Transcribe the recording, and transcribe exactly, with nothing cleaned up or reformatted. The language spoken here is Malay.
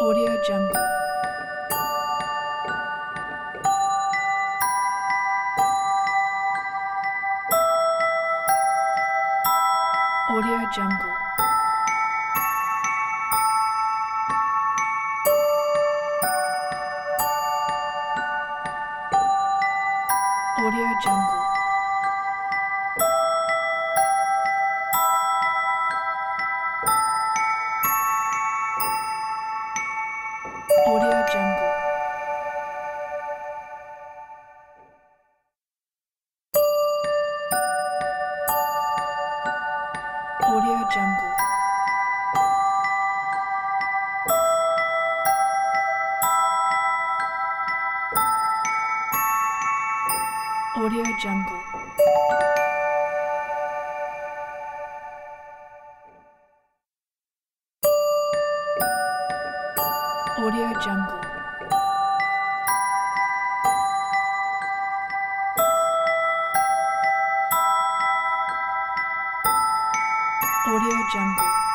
Audio Jungle. Audio Jungle. Audio Jungle. Audio Jungle. Audio Jungle. Audio Jungle. Audio Jungle. Audio Jungle.